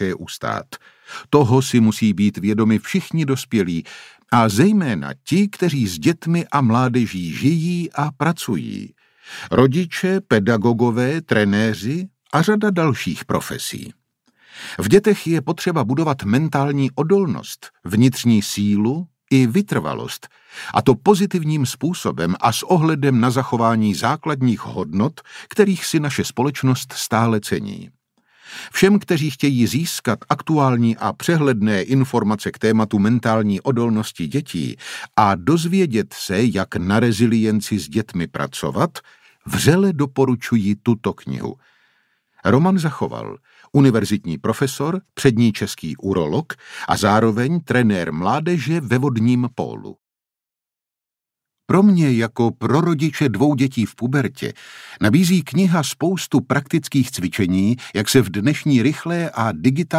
ustát. Toho si musí být vědomi všichni dospělí, a zejména ti, kteří s dětmi a mládeží žijí a pracují. Rodiče, pedagogové, trenéři a řada dalších profesí. V dětech je potřeba budovat mentální odolnost, vnitřní sílu i vytrvalost, a to pozitivním způsobem a s ohledem na zachování základních hodnot, kterých si naše společnost stále cení. Všem, kteří chtějí získat aktuální a přehledné informace k tématu mentální odolnosti dětí a dozvědět se, jak na rezilienci s dětmi pracovat, vřele doporučuji tuto knihu. Roman Zachoval, univerzitní profesor, přední český urolog a zároveň trenér mládeže ve vodním pólu. Pro mě jako pro rodiče 2 dětí v pubertě nabízí kniha spoustu praktických cvičení, jak se v dnešní rychlé a digitální